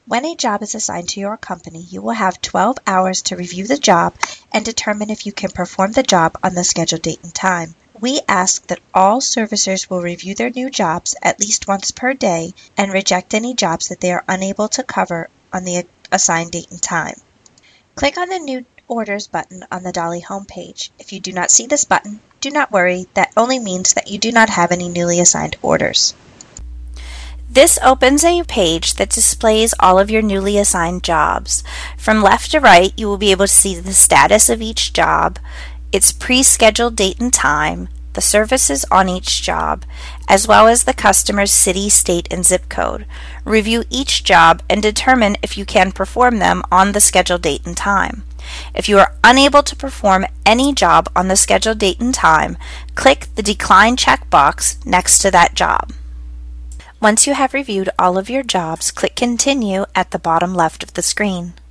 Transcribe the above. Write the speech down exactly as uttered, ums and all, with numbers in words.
When a job is assigned to your company, you will have twelve hours to review the job and determine if you can perform the job on the scheduled date and time. We ask that all servicers will review their new jobs at least once per day and reject any jobs that they are unable to cover on the assigned date and time. Click on the New Orders button on the Dali homepage. If you do not see this button, do not worry, that only means that you do not have any newly assigned orders. This opens a page that displays all of your newly assigned jobs. From left to right, you will be able to see the status of each job, its pre-scheduled date and time, the services on each job, as well as the customer's city, state, and zip code. Review each job and determine if you can perform them on the scheduled date and time. If you are unable to perform any job on the scheduled date and time, click the Decline checkbox next to that job. Once you have reviewed all of your jobs, click Continue at the bottom left of the screen.